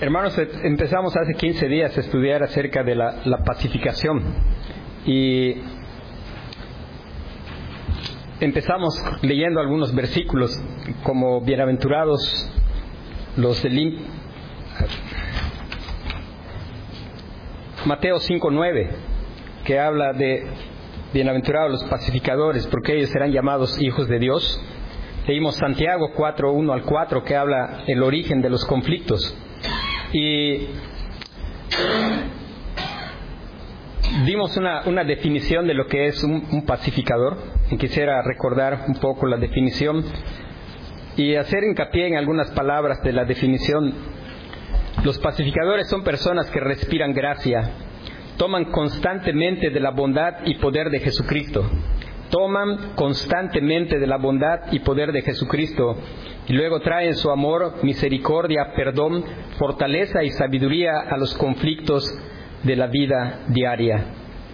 Hermanos, empezamos hace 15 días a estudiar acerca de la pacificación y empezamos leyendo algunos versículos como bienaventurados los de Mateo 5:9, que habla de bienaventurados los pacificadores, porque ellos serán llamados hijos de Dios. Leímos Santiago 4:1 al 4, que habla el origen de los conflictos. Y dimos una definición de lo que es un pacificador. Y quisiera recordar un poco la definición y hacer hincapié en algunas palabras de la definición. Los pacificadores son personas que respiran gracia, toman constantemente de la bondad y poder de Jesucristo. Toman constantemente de la bondad y poder de Jesucristo y luego traen su amor, misericordia, perdón, fortaleza y sabiduría a los conflictos de la vida diaria.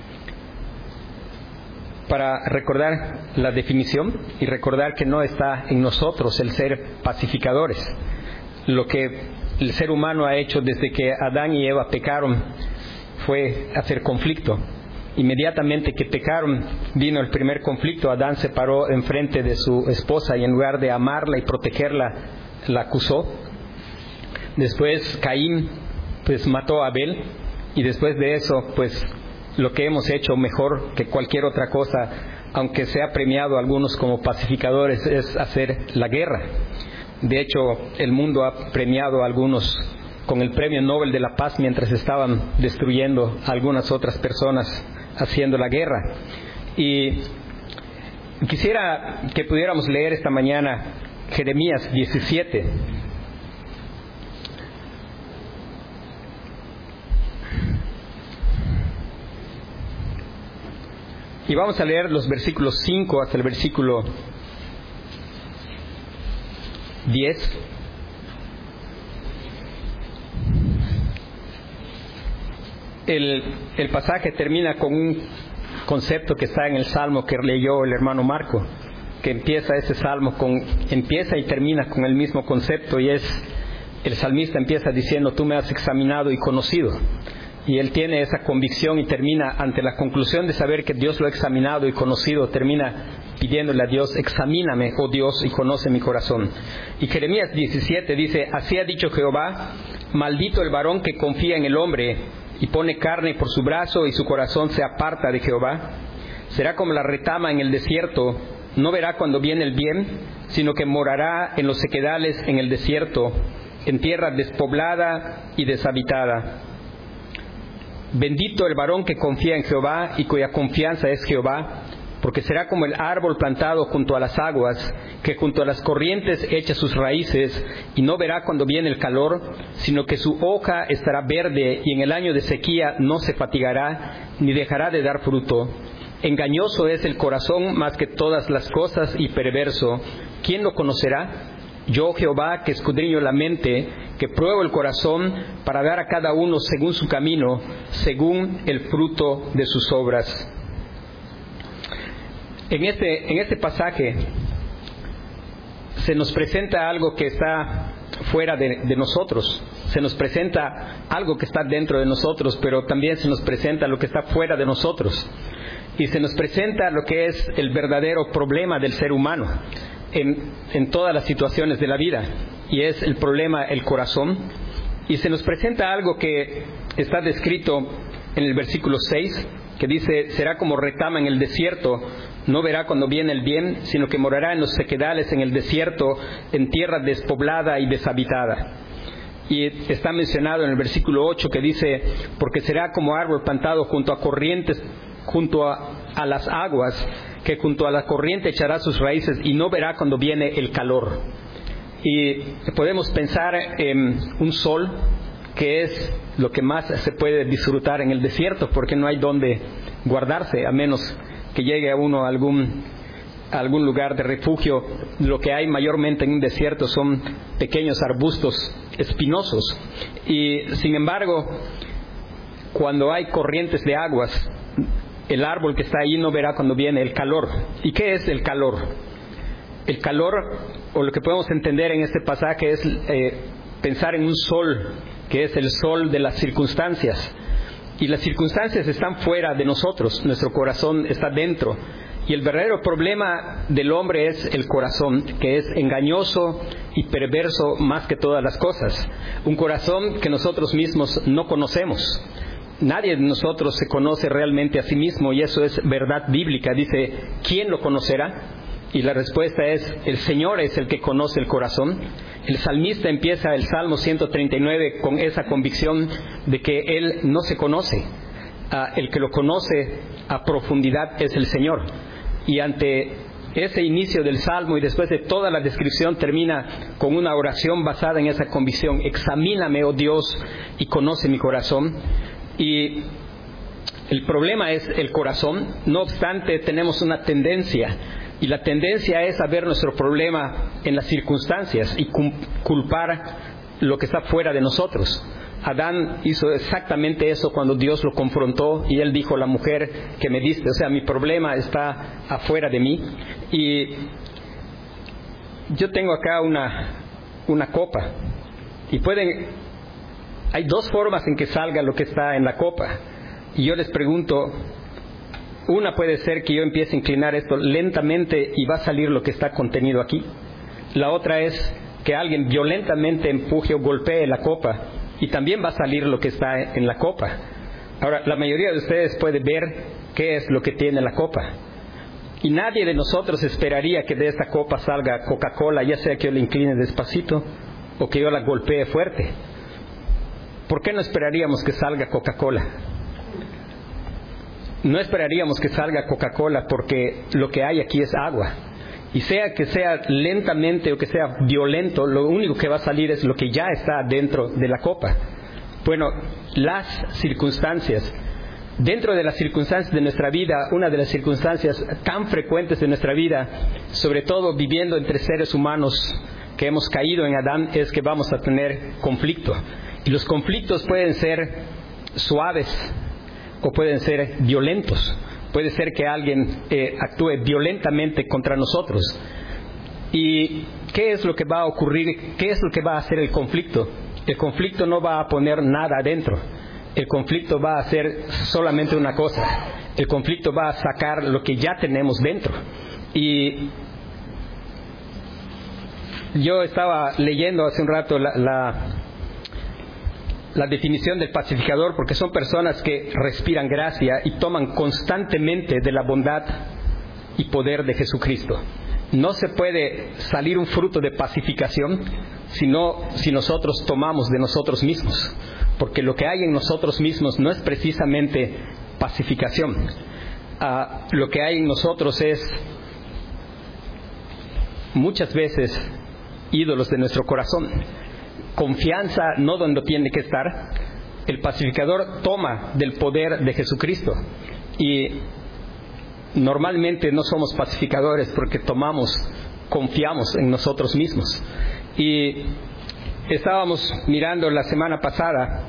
Para recordar la definición y recordar que no está en nosotros el ser pacificadores. Lo que el ser humano ha hecho desde que Adán y Eva pecaron fue hacer conflicto. Inmediatamente que pecaron, vino el primer conflicto. Adán se paró enfrente de su esposa y en lugar de amarla y protegerla, la acusó. Después Caín mató a Abel, y después de eso lo que hemos hecho mejor que cualquier otra cosa, aunque se ha premiado a algunos como pacificadores, es hacer la guerra. De hecho, el mundo ha premiado a algunos con el Premio Nobel de la Paz mientras estaban destruyendo a algunas otras personas haciendo la guerra. Y quisiera que pudiéramos leer esta mañana Jeremías 17. Y vamos a leer los versículos 5 hasta el versículo 10. El pasaje termina con un concepto que está en el Salmo que leyó el hermano Marco, que empieza y termina con el mismo concepto, y el salmista empieza diciendo: tú me has examinado y conocido. Y él tiene esa convicción y termina, ante la conclusión de saber que Dios lo ha examinado y conocido, termina pidiéndole a Dios: examíname, oh Dios, y conoce mi corazón. Y Jeremías 17 dice: así ha dicho Jehová, maldito el varón que confía en el hombre y pone carne por su brazo y su corazón se aparta de Jehová. Será como la retama en el desierto, no verá cuando viene el bien, sino que morará en los sequedales en el desierto, en tierra despoblada y deshabitada. Bendito el varón que confía en Jehová y cuya confianza es Jehová, porque será como el árbol plantado junto a las aguas, que junto a las corrientes echa sus raíces y no verá cuando viene el calor, sino que su hoja estará verde y en el año de sequía no se fatigará ni dejará de dar fruto. Engañoso es el corazón más que todas las cosas y perverso. ¿Quién lo conocerá? Yo, Jehová, que escudriño la mente, que pruebo el corazón para dar a cada uno según su camino, según el fruto de sus obras. En este pasaje se nos presenta algo que está fuera de nosotros. Se nos presenta algo que está dentro de nosotros, pero también se nos presenta lo que está fuera de nosotros. Y se nos presenta lo que es el verdadero problema del ser humano en todas las situaciones de la vida, y es el problema, el corazón. Y se nos presenta algo que está descrito en el versículo 6, que dice: será como retama en el desierto, no verá cuando viene el bien, sino que morará en los sequedales en el desierto, en tierra despoblada y deshabitada. Y está mencionado en el versículo 8 que dice: porque será como árbol plantado junto a corrientes, junto a las aguas, que junto a la corriente echará sus raíces y no verá cuando viene el calor. Y podemos pensar en un sol, que es lo que más se puede disfrutar en el desierto, porque no hay donde guardarse, a menos que llegue a uno a algún lugar de refugio. Lo que hay mayormente en un desierto son pequeños arbustos espinosos. Y sin embargo, cuando hay corrientes de aguas, el árbol que está ahí no verá cuando viene el calor. ¿Y qué es el calor? El calor, o lo que podemos entender en este pasaje, es pensar en un sol que es el sol de las circunstancias. Y las circunstancias están fuera de nosotros, nuestro corazón está dentro. Y el verdadero problema del hombre es el corazón, que es engañoso y perverso más que todas las cosas. Un corazón que nosotros mismos no conocemos. Nadie de nosotros se conoce realmente a sí mismo, y eso es verdad bíblica. Dice, ¿quién lo conocerá? Y la respuesta es, el Señor es el que conoce el corazón. El salmista empieza el Salmo 139 con esa convicción de que él no se conoce. El que lo conoce a profundidad es el Señor. Y ante ese inicio del Salmo y después de toda la descripción termina con una oración basada en esa convicción. Examíname, oh Dios, y conoce mi corazón. Y el problema es el corazón. No obstante, tenemos una tendencia, y la tendencia es a ver nuestro problema en las circunstancias y culpar lo que está fuera de nosotros. Adán hizo exactamente eso cuando Dios lo confrontó y él dijo, la mujer que me diste, o sea, mi problema está afuera de mí. Y yo tengo acá una copa, y hay dos formas en que salga lo que está en la copa. Y yo les pregunto, una puede ser que yo empiece a inclinar esto lentamente y va a salir lo que está contenido aquí. La otra es que alguien violentamente empuje o golpee la copa y también va a salir lo que está en la copa. Ahora, la mayoría de ustedes puede ver qué es lo que tiene la copa. Y nadie de nosotros esperaría que de esta copa salga Coca-Cola, ya sea que yo la incline despacito o que yo la golpee fuerte. ¿Por qué no esperaríamos que salga Coca-Cola? No esperaríamos que salga Coca-Cola porque lo que hay aquí es agua. Y sea que sea lentamente o que sea violento, lo único que va a salir es lo que ya está dentro de la copa. Bueno, las circunstancias. Dentro de las circunstancias de nuestra vida, una de las circunstancias tan frecuentes de nuestra vida, sobre todo viviendo entre seres humanos que hemos caído en Adán, es que vamos a tener conflicto. Y los conflictos pueden ser suaves o pueden ser violentos. Puede ser que alguien actúe violentamente contra nosotros. ¿Y qué es lo que va a ocurrir? ¿Qué es lo que va a hacer el conflicto? El conflicto no va a poner nada adentro. El conflicto va a hacer solamente una cosa. El conflicto va a sacar lo que ya tenemos dentro. Y yo estaba leyendo hace un rato la definición del pacificador, porque son personas que respiran gracia y toman constantemente de la bondad y poder de Jesucristo. No se puede salir un fruto de pacificación si nosotros tomamos de nosotros mismos, porque lo que hay en nosotros mismos no es precisamente pacificación. Lo que hay en nosotros es muchas veces ídolos de nuestro corazón. Confianza no donde tiene que estar. El pacificador toma del poder de Jesucristo, y normalmente no somos pacificadores porque confiamos en nosotros mismos. Y estábamos mirando la semana pasada,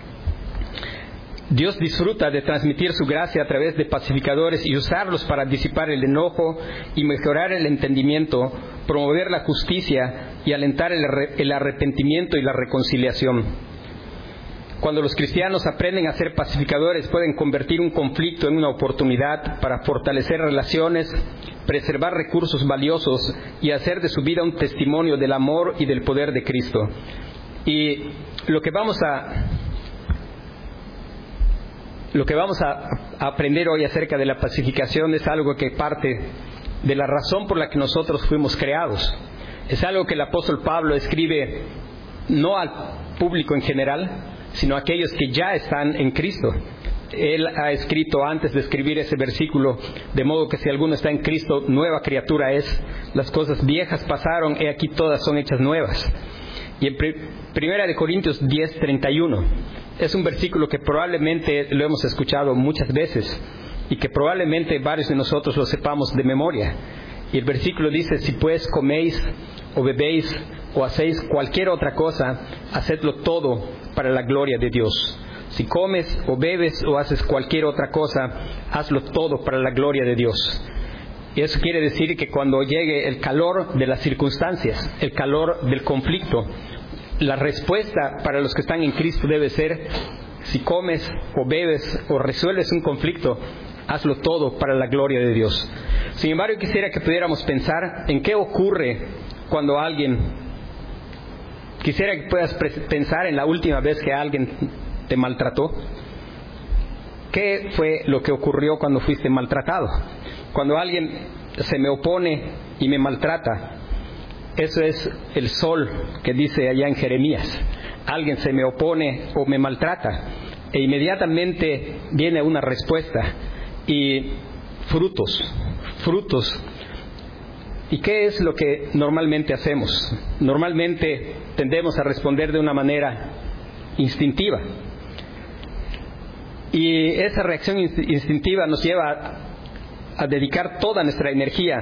Dios disfruta de transmitir su gracia a través de pacificadores y usarlos para disipar el enojo y mejorar el entendimiento, promover la justicia y alentar el arrepentimiento y la reconciliación. Cuando los cristianos aprenden a ser pacificadores, pueden convertir un conflicto en una oportunidad para fortalecer relaciones, preservar recursos valiosos y hacer de su vida un testimonio del amor y del poder de Cristo. Y lo que vamos a aprender hoy acerca de la pacificación es algo que parte de la razón por la que nosotros fuimos creados. Es algo que el apóstol Pablo escribe no al público en general, sino a aquellos que ya están en Cristo. Él ha escrito antes de escribir ese versículo, de modo que si alguno está en Cristo, nueva criatura es. Las cosas viejas pasaron, he aquí todas son hechas nuevas. Y en 1 Corintios 10:31 es un versículo que probablemente lo hemos escuchado muchas veces y que probablemente varios de nosotros lo sepamos de memoria. Y el versículo dice: si pues coméis o bebéis o hacéis cualquier otra cosa, hacedlo todo para la gloria de Dios. Si comes o bebes o haces cualquier otra cosa, hazlo todo para la gloria de Dios. Y eso quiere decir que cuando llegue el calor de las circunstancias, el calor del conflicto, la respuesta para los que están en Cristo debe ser: si comes o bebes o resuelves un conflicto, hazlo todo para la gloria de Dios. Sin embargo, quisiera que pudiéramos pensar en qué ocurre cuando quisiera que puedas pensar en la última vez que alguien te maltrató. ¿Qué fue lo que ocurrió cuando fuiste maltratado? Cuando alguien se me opone y me maltrata, eso es el sol que dice allá en Jeremías. Alguien se me opone o me maltrata e inmediatamente viene una respuesta y frutos. ¿Y qué es lo que normalmente hacemos? Normalmente tendemos a responder de una manera instintiva. Y esa reacción instintiva nos lleva a dedicar toda nuestra energía.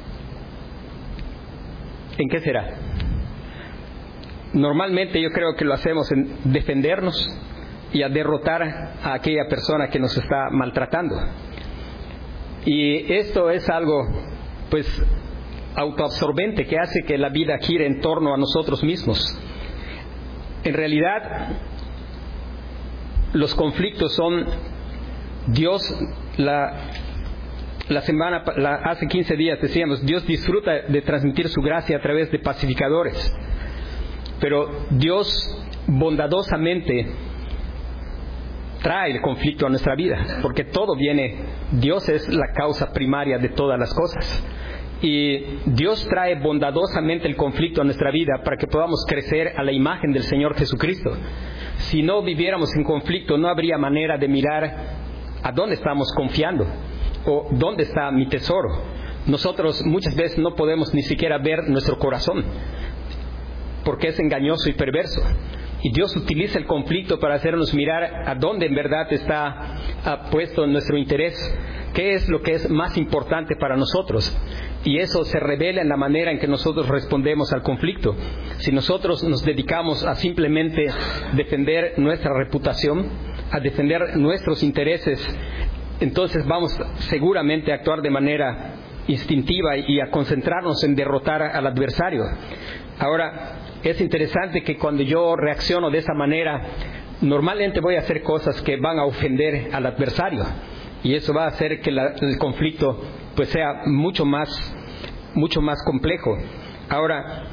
¿En qué será? Normalmente yo creo que lo hacemos en defendernos y a derrotar a aquella persona que nos está maltratando. Y esto es algo, pues, autoabsorbente, que hace que la vida gire en torno a nosotros mismos. En realidad, los conflictos son Dios. Hace 15 días decíamos, Dios disfruta de transmitir su gracia a través de pacificadores, pero Dios bondadosamente trae el conflicto a nuestra vida, porque Dios es la causa primaria de todas las cosas, y Dios trae bondadosamente el conflicto a nuestra vida para que podamos crecer a la imagen del Señor Jesucristo. Si no viviéramos en conflicto, no habría manera de mirar a dónde estamos confiando o dónde está mi tesoro. Nosotros muchas veces no podemos ni siquiera ver nuestro corazón, porque es engañoso y perverso. Y Dios utiliza el conflicto para hacernos mirar a dónde en verdad está puesto nuestro interés, qué es lo que es más importante para nosotros. Y eso se revela en la manera en que nosotros respondemos al conflicto. Si nosotros nos dedicamos a simplemente defender nuestra reputación, a defender nuestros intereses, entonces vamos seguramente a actuar de manera instintiva y a concentrarnos en derrotar al adversario. Ahora, es interesante que cuando yo reacciono de esa manera, normalmente voy a hacer cosas que van a ofender al adversario, y eso va a hacer que el conflicto pues sea mucho más complejo. Ahora,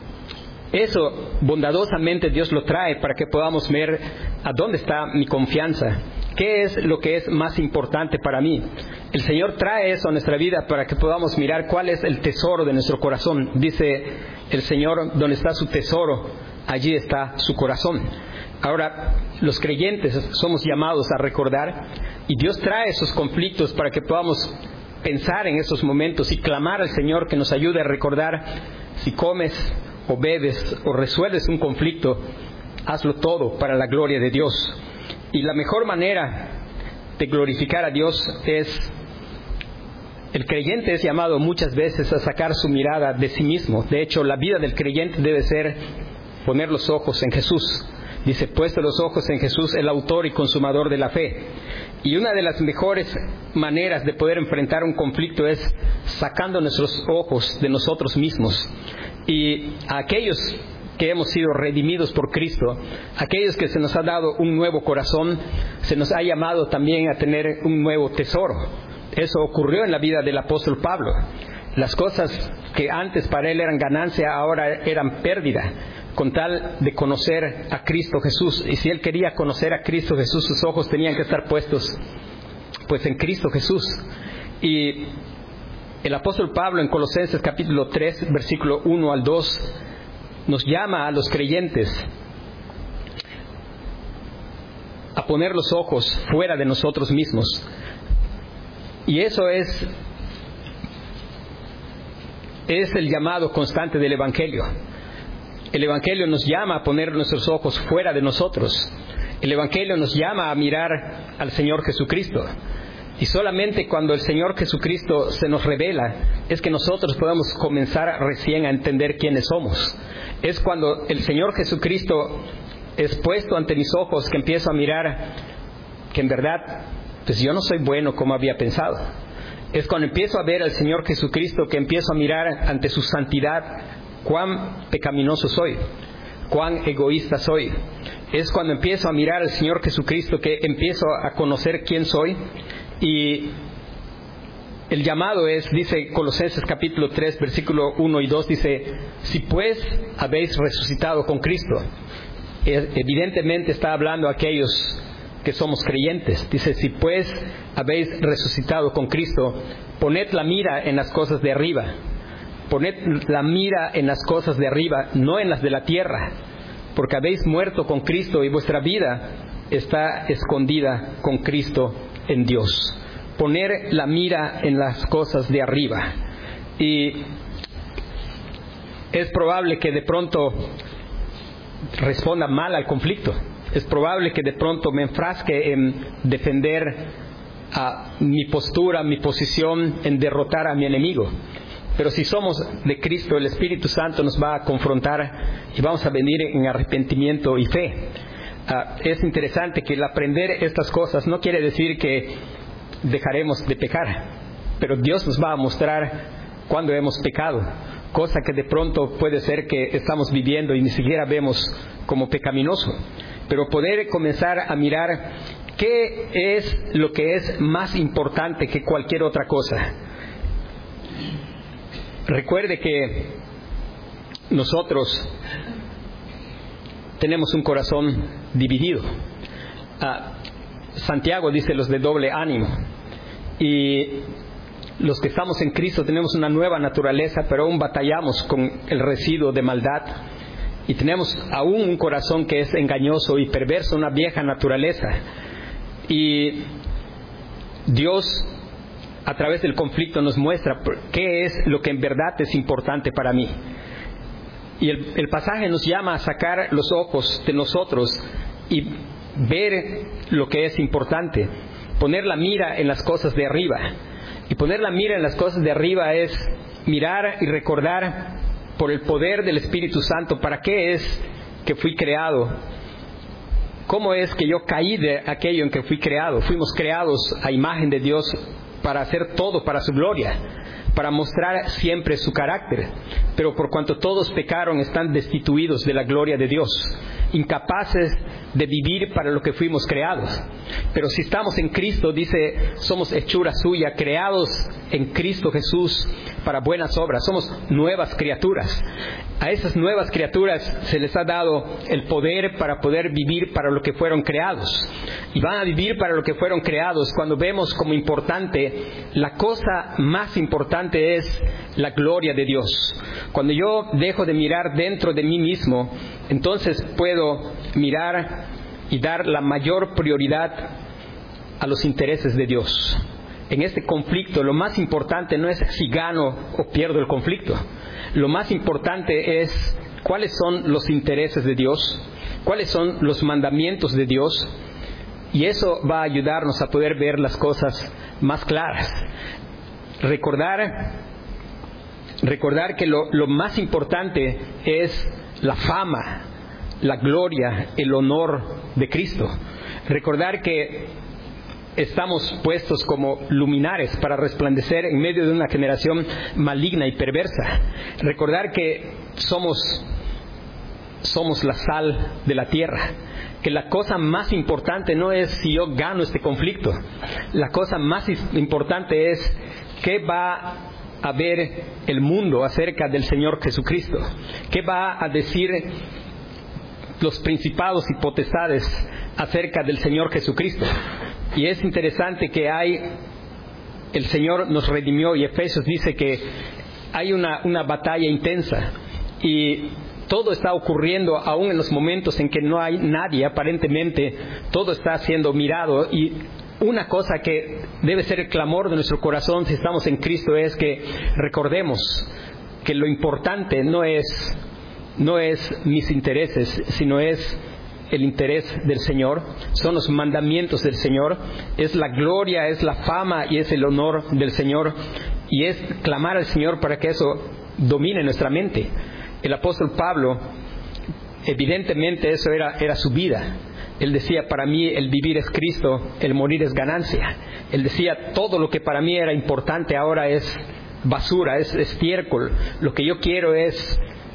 eso bondadosamente Dios lo trae para que podamos ver a dónde está mi confianza, qué es lo que es más importante para mí. El Señor trae eso a nuestra vida para que podamos mirar cuál es el tesoro de nuestro corazón. Dice el Señor, donde está su tesoro, allí está su corazón. Ahora, los creyentes somos llamados a recordar, y Dios trae esos conflictos para que podamos pensar en esos momentos y clamar al Señor que nos ayude a recordar: si comes o bebes o resuelves un conflicto, hazlo todo para la gloria de Dios. Y la mejor manera de glorificar a Dios el creyente es llamado muchas veces a sacar su mirada de sí mismo. De hecho, la vida del creyente debe ser poner los ojos en Jesús. Dice: puesto los ojos en Jesús, el autor y consumador de la fe. Y una de las mejores maneras de poder enfrentar un conflicto es sacando nuestros ojos de nosotros mismos. Y a aquellos que hemos sido redimidos por Cristo, aquellos que se nos ha dado un nuevo corazón, se nos ha llamado también a tener un nuevo tesoro. Eso ocurrió en la vida del apóstol Pablo. Las cosas que antes para él eran ganancia, ahora eran pérdida, con tal de conocer a Cristo Jesús. Y si él quería conocer a Cristo Jesús, sus ojos tenían que estar puestos pues en Cristo Jesús. Y el apóstol Pablo en Colosenses capítulo 3, versículo 1 al 2, nos llama a los creyentes a poner los ojos fuera de nosotros mismos. Y eso es el llamado constante del Evangelio. El Evangelio nos llama a poner nuestros ojos fuera de nosotros. El Evangelio nos llama a mirar al Señor Jesucristo. Y solamente cuando el Señor Jesucristo se nos revela es que nosotros podemos comenzar recién a entender quiénes somos. Es cuando el Señor Jesucristo es puesto ante mis ojos que empiezo a mirar que en verdad pues yo no soy bueno como había pensado. Es cuando empiezo a ver al Señor Jesucristo que empiezo a mirar ante su santidad cuán pecaminoso soy, cuán egoísta soy. Es cuando empiezo a mirar al Señor Jesucristo que empiezo a conocer quién soy. Y el llamado es, dice Colosenses capítulo 3, versículo 1 y 2, dice: si pues habéis resucitado con Cristo. Evidentemente está hablando a aquellos que somos creyentes. Dice: si pues habéis resucitado con Cristo, poned la mira en las cosas de arriba. Poned la mira en las cosas de arriba, no en las de la tierra, porque habéis muerto con Cristo y vuestra vida está escondida con Cristo en Dios. Poner la mira en las cosas de arriba. Y es probable que de pronto responda mal al conflicto. Es probable que de pronto me enfrasque en defender a mi postura, mi posición, en derrotar a mi enemigo. Pero si somos de Cristo, el Espíritu Santo nos va a confrontar y vamos a venir en arrepentimiento y fe. Es interesante que el aprender estas cosas no quiere decir que dejaremos de pecar, pero Dios nos va a mostrar cuando hemos pecado, cosa que de pronto puede ser que estamos viviendo y ni siquiera vemos como pecaminoso. Pero poder comenzar a mirar qué es lo que es más importante que cualquier otra cosa. Recuerde que nosotros tenemos un corazón dividido. Santiago dice: los de doble ánimo. Y los que estamos en Cristo tenemos una nueva naturaleza, pero aún batallamos con el residuo de maldad. Y tenemos aún un corazón que es engañoso y perverso, una vieja naturaleza. Y Dios, a través del conflicto, nos muestra qué es lo que en verdad es importante para mí. Y el pasaje nos llama a sacar los ojos de nosotros y ver lo que es importante. Poner la mira en las cosas de arriba. Y poner la mira en las cosas de arriba es mirar y recordar por el poder del Espíritu Santo para qué es que fui creado. ¿Cómo es que yo caí de aquello en que fui creado? Fuimos creados a imagen de Dios para hacer todo para su gloria, para mostrar siempre su carácter. Pero por cuanto todos pecaron, están destituidos de la gloria de Dios, incapaces de vivir para lo que fuimos creados. Pero si estamos en Cristo, dice, somos hechura suya, creados en Cristo Jesús para buenas obras. Somos nuevas criaturas. A esas nuevas criaturas se les ha dado el poder para poder vivir para lo que fueron creados. Y van a vivir para lo que fueron creados cuando vemos como importante, la cosa más importante es la gloria de Dios. Cuando yo dejo de mirar dentro de mí mismo, entonces puedo mirar y dar la mayor prioridad a los intereses de Dios. En este conflicto, lo más importante no es si gano o pierdo el conflicto. Lo más importante es cuáles son los intereses de Dios, cuáles son los mandamientos de Dios, y eso va a ayudarnos a poder ver las cosas más claras. Recordar que lo más importante es la fama, la gloria, el honor de Cristo. Recordar que estamos puestos como luminares para resplandecer en medio de una generación maligna y perversa. Recordar que somos la sal de la tierra. Que la cosa más importante no es si yo gano este conflicto. La cosa más importante es qué va a ver el mundo acerca del Señor Jesucristo. ¿Qué va a decir los principados y potestades acerca del Señor Jesucristo? Y es interesante que el Señor nos redimió, y Efesios dice que hay una batalla intensa y todo está ocurriendo aún en los momentos en que no hay nadie, aparentemente todo está siendo mirado. Y una cosa que debe ser el clamor de nuestro corazón si estamos en Cristo es que recordemos que lo importante no es mis intereses, sino es el interés del Señor, son los mandamientos del Señor, es la gloria, es la fama y es el honor del Señor, y es clamar al Señor para que eso domine nuestra mente. El apóstol Pablo, evidentemente eso era su vida. Él decía, para mí el vivir es Cristo, el morir es ganancia. Él decía, todo lo que para mí era importante ahora es basura, es estiércol. Lo que yo quiero es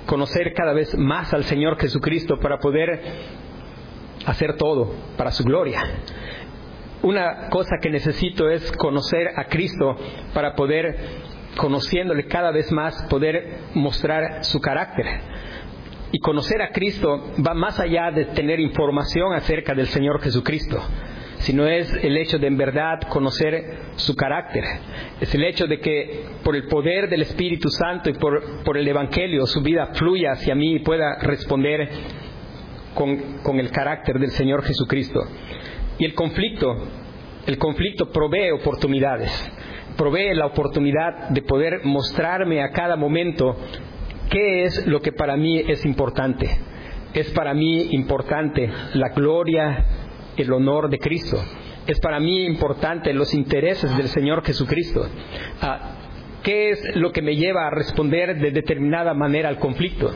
conocer cada vez más al Señor Jesucristo para poder hacer todo para su gloria. Una cosa que necesito es conocer a Cristo para poder, conociéndole cada vez más, poder mostrar su carácter. Y conocer a Cristo va más allá de tener información acerca del Señor Jesucristo, sino es el hecho de en verdad conocer su carácter. Es el hecho de que por el poder del Espíritu Santo y por el Evangelio su vida fluya hacia mí y pueda responder con el carácter del Señor Jesucristo. Y el conflicto provee oportunidades, provee la oportunidad de poder mostrarme a cada momento qué es lo que para mí es importante. Es para mí importante la gloria, el honor de Cristo. Es para mí importante los intereses del Señor Jesucristo. ¿Qué es lo que me lleva a responder de determinada manera al conflicto?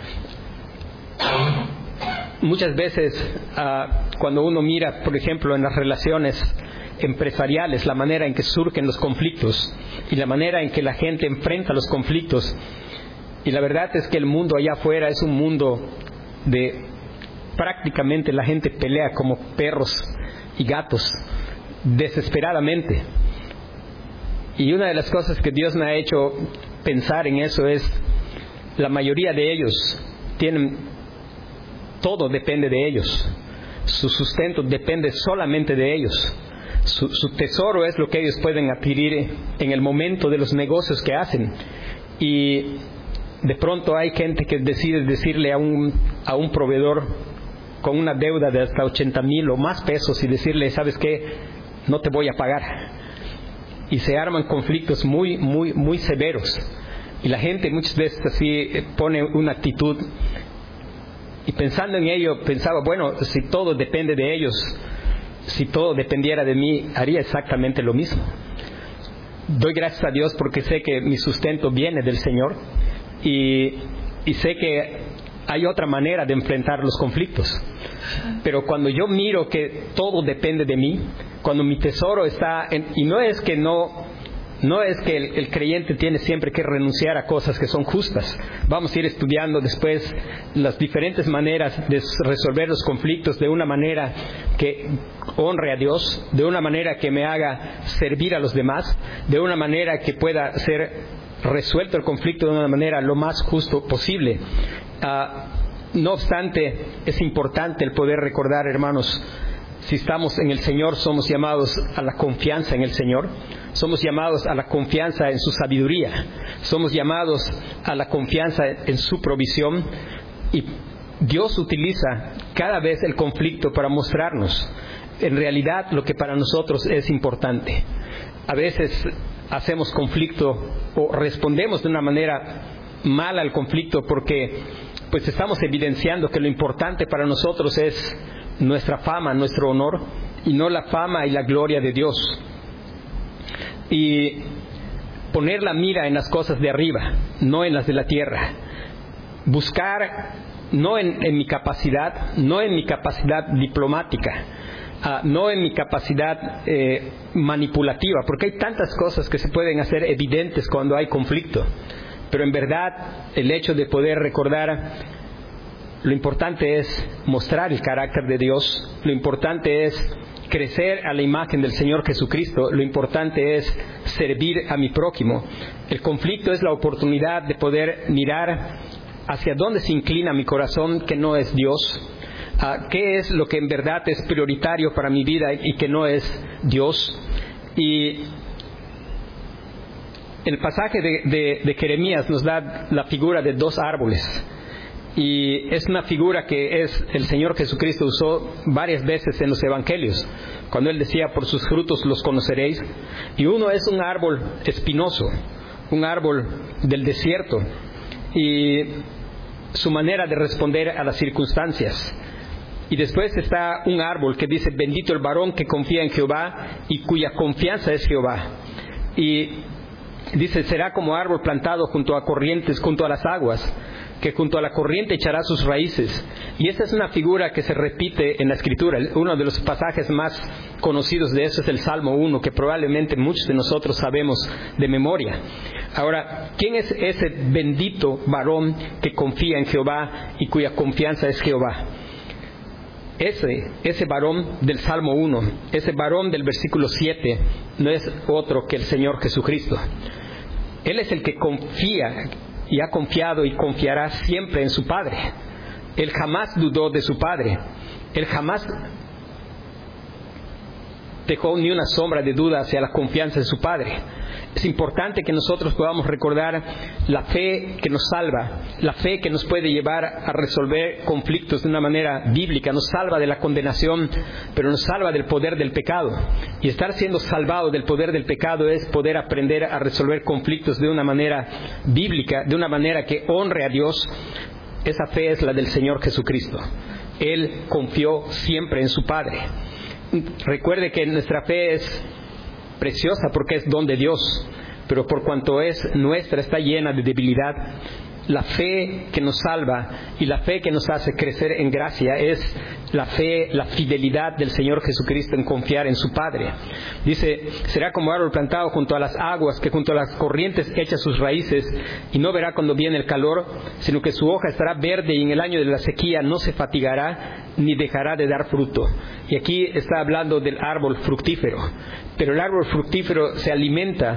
Muchas veces cuando uno mira, por ejemplo, en las relaciones empresariales, la manera en que surgen los conflictos y la manera en que la gente enfrenta los conflictos, y la verdad es que el mundo allá afuera es un mundo de prácticamente la gente pelea como perros y gatos desesperadamente. Y una de las cosas que Dios me ha hecho pensar en eso es, la mayoría de ellos todo depende de ellos. Su sustento depende solamente de ellos. Su tesoro es lo que ellos pueden adquirir en el momento de los negocios que hacen. Y de pronto hay gente que decide decirle a un proveedor con una deuda de hasta 80,000 o más pesos y decirle, ¿sabes qué? No te voy a pagar. Y se arman conflictos muy, muy, muy severos. Y la gente muchas veces así pone una actitud, y pensando en ello pensaba, bueno, si todo depende de ellos, si todo dependiera de mí, haría exactamente lo mismo. Doy gracias a Dios porque sé que mi sustento viene del Señor y sé que hay otra manera de enfrentar los conflictos. Pero cuando yo miro que todo depende de mí, cuando mi tesoro está y no es que el creyente tiene siempre que renunciar a cosas que son justas. Vamos a ir estudiando después las diferentes maneras de resolver los conflictos de una manera que honre a Dios, de una manera que me haga servir a los demás, de una manera que pueda ser resuelto el conflicto de una manera lo más justo posible. No obstante, es importante el poder recordar, hermanos, si estamos en el Señor, somos llamados a la confianza en el Señor, somos llamados a la confianza en su sabiduría, somos llamados a la confianza en su provisión, y Dios utiliza cada vez el conflicto para mostrarnos en realidad lo que para nosotros es importante. A veces hacemos conflicto o respondemos de una manera mala al conflicto porque pues estamos evidenciando que lo importante para nosotros es nuestra fama, nuestro honor, y no la fama y la gloria de Dios. Y poner la mira en las cosas de arriba, no en las de la tierra. Buscar no en mi capacidad, no en mi capacidad diplomática, no en mi capacidad manipulativa, porque hay tantas cosas que se pueden hacer evidentes cuando hay conflicto. Pero en verdad el hecho de poder recordar, lo importante es mostrar el carácter de Dios, lo importante es crecer a la imagen del Señor Jesucristo, lo importante es servir a mi prójimo. El conflicto es la oportunidad de poder mirar hacia dónde se inclina mi corazón, que no es Dios, qué es lo que en verdad es prioritario para mi vida y que no es Dios. Y el pasaje de Jeremías nos da la figura de dos árboles, y es una figura que el Señor Jesucristo usó varias veces en los evangelios, cuando Él decía, por sus frutos los conoceréis. Y uno es un árbol espinoso, un árbol del desierto, y su manera de responder a las circunstancias. Y después está un árbol que dice, bendito el varón que confía en Jehová y cuya confianza es Jehová. Y dice, será como árbol plantado junto a corrientes, junto a las aguas, que junto a la corriente echará sus raíces. Y esta es una figura que se repite en la Escritura. Uno de los pasajes más conocidos de eso es el Salmo 1, que probablemente muchos de nosotros sabemos de memoria. Ahora, ¿quién es ese bendito varón que confía en Jehová y cuya confianza es Jehová? Ese varón del Salmo 1, ese varón del versículo 7, no es otro que el Señor Jesucristo. Él es el que confía y ha confiado y confiará siempre en su Padre. Él jamás dudó de su Padre. Él jamás dejó ni una sombra de duda hacia la confianza en su Padre. Es importante que nosotros podamos recordar la fe que nos salva, la fe que nos puede llevar a resolver conflictos de una manera bíblica. Nos salva de la condenación, pero nos salva del poder del pecado. Y estar siendo salvado del poder del pecado es poder aprender a resolver conflictos de una manera bíblica, de una manera que honre a Dios. Esa fe es la del Señor Jesucristo. Él confió siempre en su Padre. Recuerde que nuestra fe es preciosa porque es don de Dios, pero por cuanto es nuestra, está llena de debilidad. La fe que nos salva y la fe que nos hace crecer en gracia es la fe, la fidelidad del Señor Jesucristo en confiar en su Padre. Dice, será como árbol plantado junto a las aguas, que junto a las corrientes echa sus raíces, y no verá cuando viene el calor, sino que su hoja estará verde, y en el año de la sequía no se fatigará, ni dejará de dar fruto. Y aquí está hablando del árbol fructífero, pero el árbol fructífero se alimenta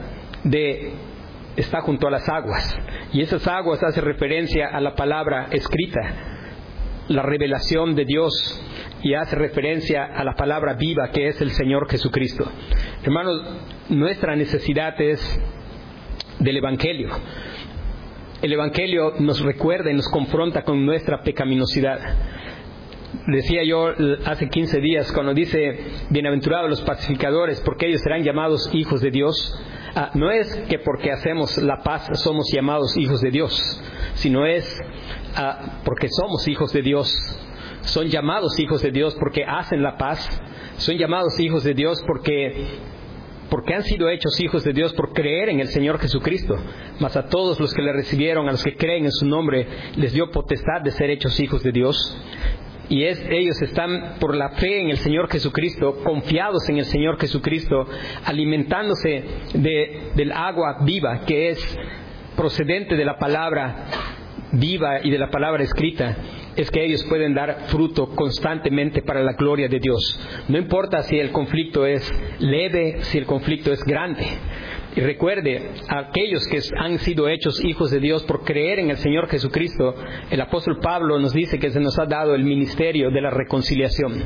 está junto a las aguas, y esas aguas hacen referencia a la palabra escrita, la revelación de Dios, y hace referencia a la palabra viva que es el Señor Jesucristo. Hermanos, nuestra necesidad es del Evangelio. El Evangelio nos recuerda y nos confronta con nuestra pecaminosidad. Decía yo hace 15 días, cuando dice, bienaventurados los pacificadores, porque ellos serán llamados hijos de Dios. No es que porque hacemos la paz somos llamados hijos de Dios, sino es porque somos hijos de Dios. Son llamados hijos de Dios porque hacen la paz. Son llamados hijos de Dios porque han sido hechos hijos de Dios por creer en el Señor Jesucristo. Mas a todos los que le recibieron, a los que creen en su nombre, les dio potestad de ser hechos hijos de Dios. Y ellos están por la fe en el Señor Jesucristo, confiados en el Señor Jesucristo, alimentándose del agua viva que es procedente de la palabra viva y de la palabra escrita. Es que ellos pueden dar fruto constantemente para la gloria de Dios. No importa si el conflicto es leve, si el conflicto es grande. Y recuerde, aquellos que han sido hechos hijos de Dios por creer en el Señor Jesucristo, el apóstol Pablo nos dice que se nos ha dado el ministerio de la reconciliación.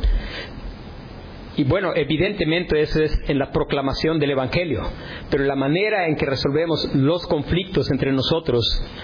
Y bueno, evidentemente eso es en la proclamación del Evangelio, pero la manera en que resolvemos los conflictos entre nosotros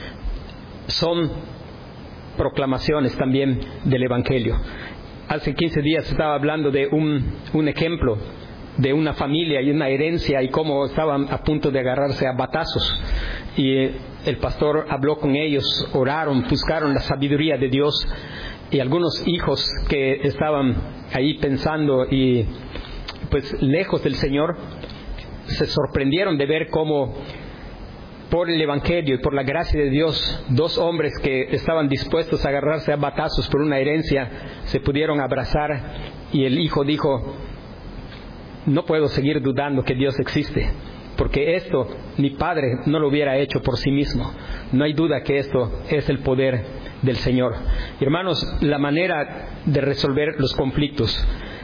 son proclamaciones también del Evangelio. Hace 15 días estaba hablando de un ejemplo de una familia y una herencia y cómo estaban a punto de agarrarse a batazos. Y el pastor habló con ellos, oraron, buscaron la sabiduría de Dios, y algunos hijos que estaban ahí pensando y pues lejos del Señor, se sorprendieron de ver cómo por el Evangelio y por la gracia de Dios, dos hombres que estaban dispuestos a agarrarse a batazos por una herencia se pudieron abrazar, y el hijo dijo, no puedo seguir dudando que Dios existe, porque esto mi padre no lo hubiera hecho por sí mismo. No hay duda que esto es el poder del Señor. Hermanos, la manera de resolver los conflictos.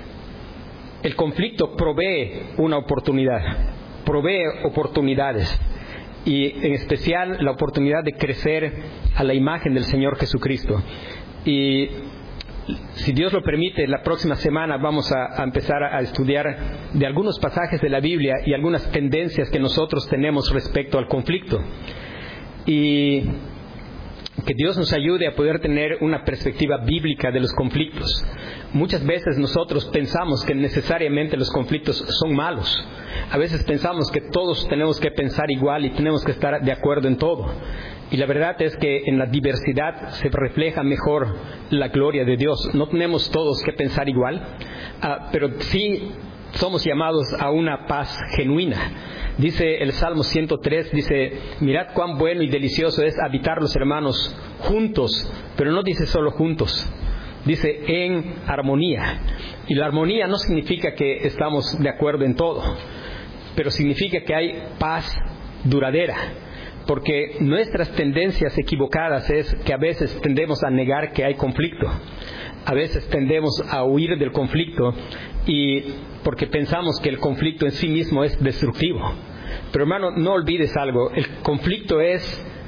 El conflicto provee una oportunidad, provee oportunidades, y en especial la oportunidad de crecer a la imagen del Señor Jesucristo. Y si Dios lo permite, la próxima semana vamos a empezar a estudiar de algunos pasajes de la Biblia y algunas tendencias que nosotros tenemos respecto al conflicto. Y que Dios nos ayude a poder tener una perspectiva bíblica de los conflictos. Muchas veces nosotros pensamos que necesariamente los conflictos son malos. A veces pensamos que todos tenemos que pensar igual y tenemos que estar de acuerdo en todo. Y la verdad es que en la diversidad se refleja mejor la gloria de Dios. No tenemos todos que pensar igual, pero sí somos llamados a una paz genuina. Dice el Salmo 103, dice, mirad cuán bueno y delicioso es habitar los hermanos juntos, pero no dice solo juntos, dice en armonía. Y la armonía no significa que estamos de acuerdo en todo, pero significa que hay paz duradera. Porque nuestras tendencias equivocadas es que a veces tendemos a negar que hay conflicto. A veces tendemos a huir del conflicto y porque pensamos que el conflicto en sí mismo es destructivo. Pero hermano, no olvides algo, el conflicto es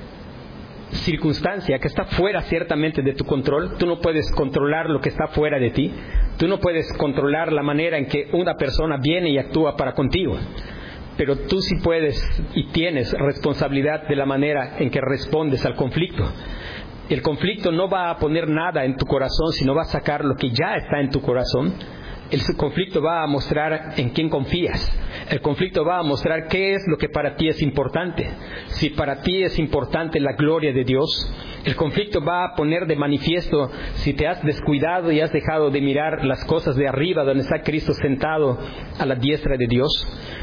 circunstancia que está fuera ciertamente de tu control. Tú no puedes controlar lo que está fuera de ti. Tú no puedes controlar la manera en que una persona viene y actúa para contigo. Pero tú sí puedes y tienes responsabilidad de la manera en que respondes al conflicto. El conflicto no va a poner nada en tu corazón, sino va a sacar lo que ya está en tu corazón. El conflicto va a mostrar en quién confías. El conflicto va a mostrar qué es lo que para ti es importante. Si para ti es importante la gloria de Dios, el conflicto va a poner de manifiesto si te has descuidado y has dejado de mirar las cosas de arriba, donde está Cristo sentado a la diestra de Dios.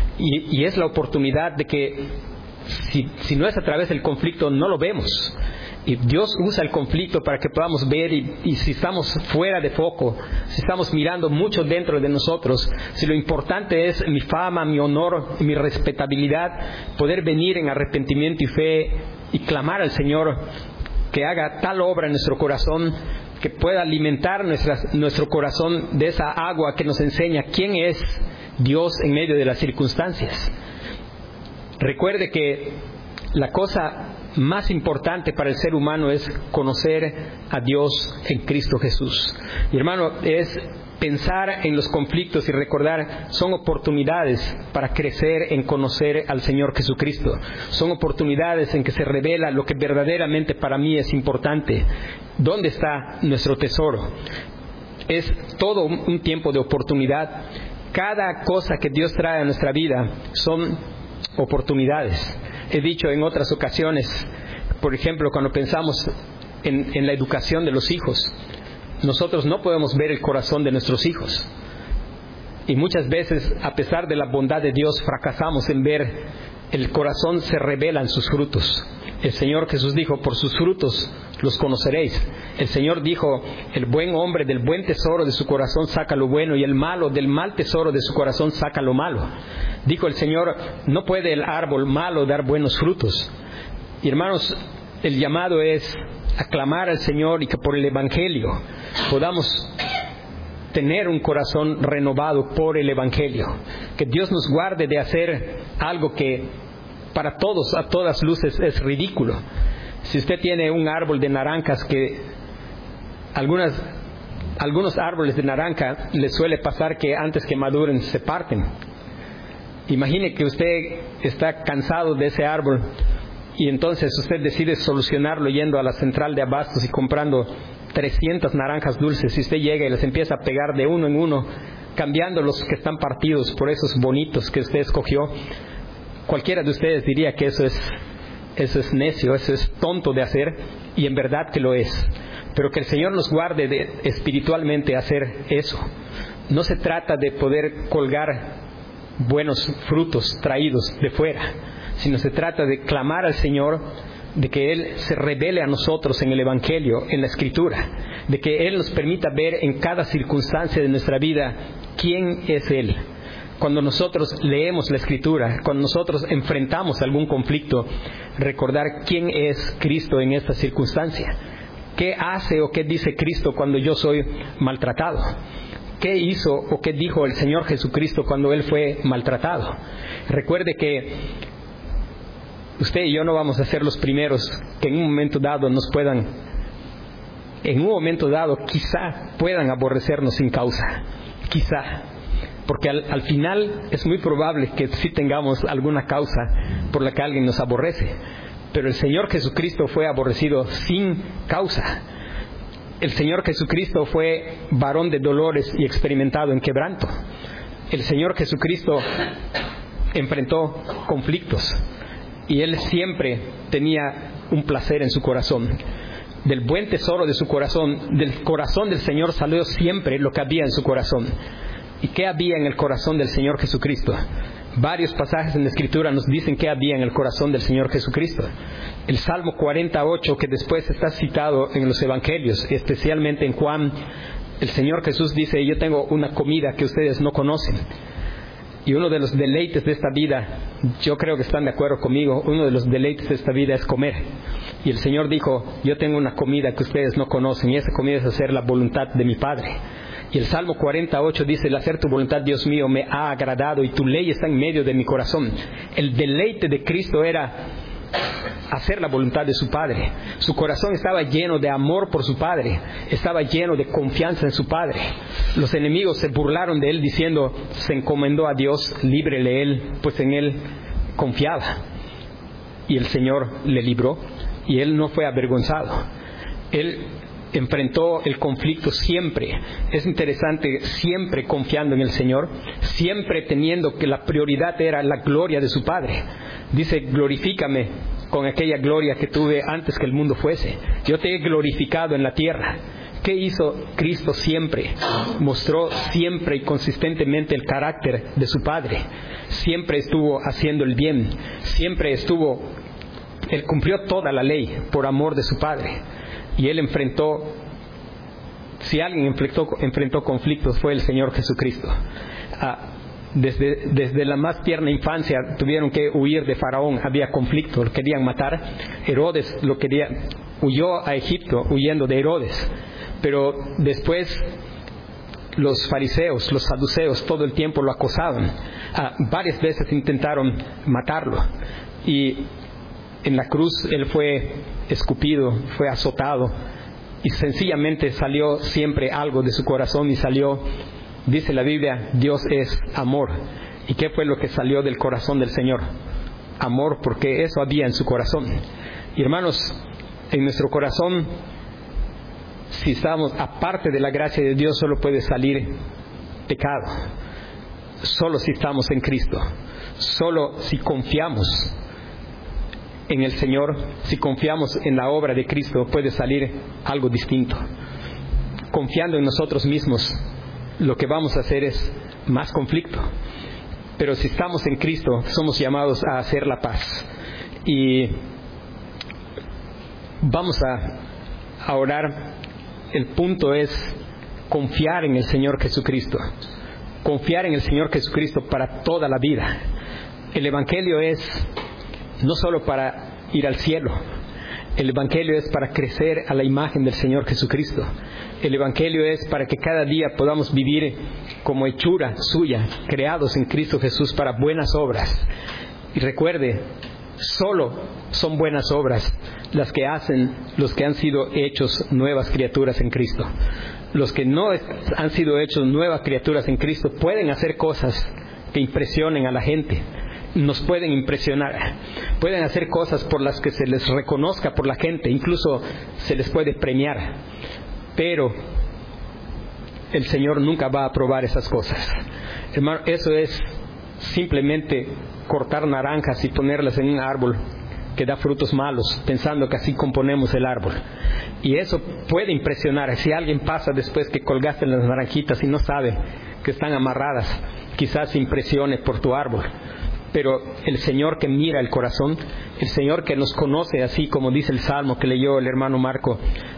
Y es la oportunidad de que, si no es a través del conflicto, no lo vemos. Y Dios usa el conflicto para que podamos ver y si estamos fuera de foco, si estamos mirando mucho dentro de nosotros, si lo importante es mi fama, mi honor, mi respetabilidad, poder venir en arrepentimiento y fe y clamar al Señor que haga tal obra en nuestro corazón, que pueda alimentar nuestro corazón de esa agua que nos enseña quién es Dios en medio de las circunstancias. Recuerde que la cosa más importante para el ser humano es conocer a Dios en Cristo Jesús. Y hermano, es pensar en los conflictos y recordar, son oportunidades para crecer en conocer al Señor Jesucristo. Son oportunidades en que se revela lo que verdaderamente para mí es importante. ¿Dónde está nuestro tesoro? Es todo un tiempo de oportunidad. Cada cosa que Dios trae a nuestra vida son oportunidades. He dicho en otras ocasiones, por ejemplo, cuando pensamos en la educación de los hijos, nosotros no podemos ver el corazón de nuestros hijos. Y muchas veces, a pesar de la bondad de Dios, fracasamos en ver el corazón se revela en sus frutos. El Señor Jesús dijo, por sus frutos los conoceréis. El Señor dijo, el buen hombre del buen tesoro de su corazón saca lo bueno, y el malo del mal tesoro de su corazón saca lo malo. Dijo el Señor, no puede el árbol malo dar buenos frutos. Y hermanos, el llamado es aclamar al Señor y que por el Evangelio podamos tener un corazón renovado por el Evangelio. Que Dios nos guarde de hacer algo que para todos, a todas luces, es ridículo. Si usted tiene un árbol de naranjas que algunos árboles de naranja les suele pasar que antes que maduren se parten. Imagine que usted está cansado de ese árbol y entonces usted decide solucionarlo yendo a la central de abastos y comprando 300 naranjas dulces, y usted llega y les empieza a pegar de uno en uno, cambiando los que están partidos por esos bonitos que usted escogió. Cualquiera de ustedes diría que eso es necio, eso es tonto de hacer, y en verdad que lo es. Pero que el Señor nos guarde de espiritualmente hacer eso. No se trata de poder colgar buenos frutos traídos de fuera, sino se trata de clamar al Señor, de que Él se revele a nosotros en el Evangelio, en la Escritura, de que Él nos permita ver en cada circunstancia de nuestra vida quién es Él. Cuando nosotros leemos la Escritura, cuando nosotros enfrentamos algún conflicto, recordar quién es Cristo en esta circunstancia. ¿Qué hace o qué dice Cristo cuando yo soy maltratado? ¿Qué hizo o qué dijo el Señor Jesucristo cuando Él fue maltratado? Recuerde que usted y yo no vamos a ser los primeros que en un momento dado quizá puedan aborrecernos sin causa. Quizá. Porque al final es muy probable que sí tengamos alguna causa por la que alguien nos aborrece. Pero el Señor Jesucristo fue aborrecido sin causa. El Señor Jesucristo fue varón de dolores y experimentado en quebranto. El Señor Jesucristo enfrentó conflictos y Él siempre tenía un placer en su corazón. Del buen tesoro de su corazón, del corazón del Señor salió siempre lo que había en su corazón. ¿Y qué había en el corazón del Señor Jesucristo? Varios pasajes en la Escritura nos dicen qué había en el corazón del Señor Jesucristo. El Salmo 48, que después está citado en los Evangelios, especialmente en Juan, el Señor Jesús dice: yo tengo una comida que ustedes no conocen. Y uno de los deleites de esta vida, yo creo que están de acuerdo conmigo, uno de los deleites de esta vida es comer. Y el Señor dijo: yo tengo una comida que ustedes no conocen, y esa comida es hacer la voluntad de mi Padre. Y el Salmo 48 dice: el hacer tu voluntad, Dios mío, me ha agradado, y tu ley está en medio de mi corazón. El deleite de Cristo era hacer la voluntad de su Padre. Su corazón estaba lleno de amor por su Padre, estaba lleno de confianza en su Padre. Los enemigos se burlaron de él diciendo: se encomendó a Dios, líbrele él, pues en él confiaba. Y el Señor le libró, y él no fue avergonzado. Él enfrentó el conflicto siempre. Es interesante, siempre confiando en el Señor, siempre teniendo que la prioridad era la gloria de su Padre. Dice: glorifícame con aquella gloria que tuve antes que el mundo fuese. Yo te he glorificado en la tierra. ¿Qué hizo Cristo siempre? Mostró siempre y consistentemente el carácter de su Padre. Siempre estuvo haciendo el bien. Él cumplió toda la ley por amor de su Padre. Y él si alguien enfrentó conflictos, fue el Señor Jesucristo. Desde la más tierna infancia tuvieron que huir de Faraón. Había conflicto, lo querían matar. Herodes huyó a Egipto huyendo de Herodes. Pero después los fariseos, los saduceos, todo el tiempo lo acosaban. Varias veces intentaron matarlo. Y en la cruz él fue escupido, fue azotado, y sencillamente salió siempre algo de su corazón, y salió, dice la Biblia, Dios es amor. ¿Y qué fue lo que salió del corazón del Señor? Amor, porque eso había en su corazón. Y hermanos, en nuestro corazón, si estamos aparte de la gracia de Dios, solo puede salir pecado. Solo si estamos en Cristo, solo si confiamos en el Señor, si confiamos en la obra de Cristo, puede salir algo distinto. Confiando en nosotros mismos, lo que vamos a hacer es más conflicto. Pero si estamos en Cristo, somos llamados a hacer la paz. Y vamos a orar. El punto es confiar en el Señor Jesucristo. Confiar en el Señor Jesucristo para toda la vida. El Evangelio es no solo para ir al cielo. El Evangelio es para crecer a la imagen del Señor Jesucristo. El Evangelio es para que cada día podamos vivir como hechura suya, creados en Cristo Jesús para buenas obras. Y recuerde, solo son buenas obras las que hacen los que han sido hechos nuevas criaturas en Cristo. Los que no han sido hechos nuevas criaturas en Cristo pueden hacer cosas que impresionen a la gente. Nos pueden impresionar, pueden hacer cosas por las que se les reconozca por la gente, incluso se les puede premiar, pero el Señor nunca va a aprobar esas cosas. Hermano, eso es simplemente cortar naranjas y ponerlas en un árbol que da frutos malos, pensando que así componemos el árbol. Y eso puede impresionar. Si alguien pasa después que colgaste las naranjitas y no sabe que están amarradas, quizás se impresione por tu árbol. Pero el Señor que mira el corazón, el Señor que nos conoce, así como dice el Salmo que leyó el hermano Marco,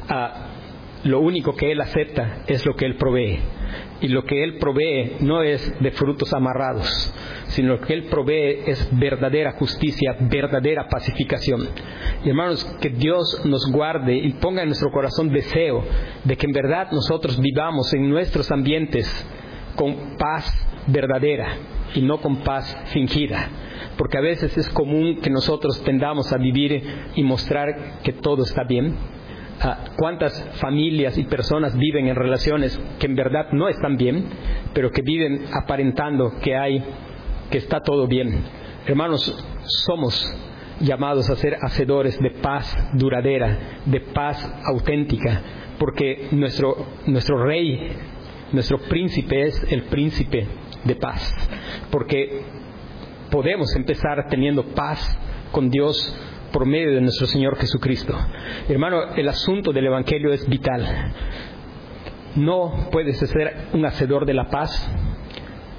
lo único que Él acepta es lo que Él provee. Y lo que Él provee no es de frutos amarrados, sino lo que Él provee es verdadera justicia, verdadera pacificación. Y hermanos, que Dios nos guarde y ponga en nuestro corazón deseo de que en verdad nosotros vivamos en nuestros ambientes con paz verdadera y no con paz fingida, porque a veces es común que nosotros tendamos a vivir y mostrar que todo está bien. ¿Cuántas familias y personas viven en relaciones que en verdad no están bien, pero que viven aparentando que está todo bien? Hermanos, somos llamados a ser hacedores de paz duradera, de paz auténtica, porque nuestro rey, nuestro príncipe es el príncipe de paz, porque podemos empezar teniendo paz con Dios por medio de nuestro Señor Jesucristo. Hermano, el asunto del Evangelio es vital. No puedes ser un hacedor de la paz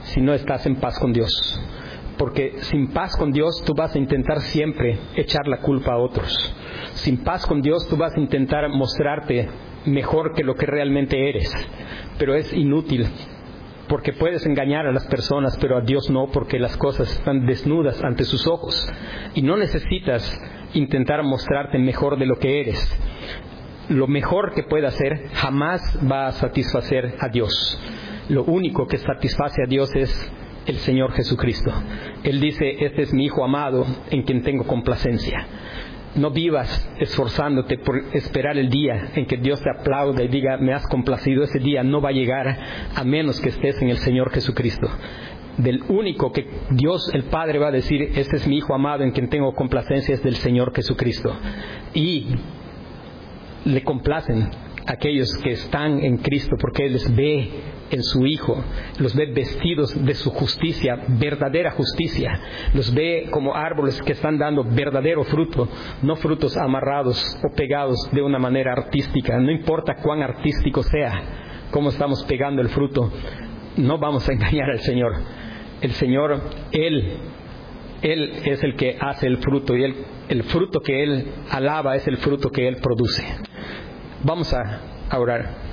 si no estás en paz con Dios. Porque sin paz con Dios tú vas a intentar siempre echar la culpa a otros. Sin paz con Dios tú vas a intentar mostrarte mejor que lo que realmente eres. Pero es inútil, porque puedes engañar a las personas, pero a Dios no, porque las cosas están desnudas ante sus ojos. Y no necesitas intentar mostrarte mejor de lo que eres. Lo mejor que pueda hacer jamás va a satisfacer a Dios. Lo único que satisface a Dios es el Señor Jesucristo. Él dice: este es mi Hijo amado, en quien tengo complacencia. No vivas esforzándote por esperar el día en que Dios te aplaude y diga: me has complacido. Ese día no va a llegar a menos que estés en el Señor Jesucristo. Del único que Dios el Padre va a decir: este es mi Hijo amado en quien tengo complacencia, es del Señor Jesucristo. Y le complacen aquellos que están en Cristo, porque Él les ve en su Hijo, los ve vestidos de su justicia, verdadera justicia, los ve como árboles que están dando verdadero fruto, no frutos amarrados o pegados de una manera artística. No importa cuán artístico sea, cómo estamos pegando el fruto, no vamos a engañar al Señor. El Señor, Él es el que hace el fruto, y el fruto que Él alaba es el fruto que Él produce. Vamos a orar.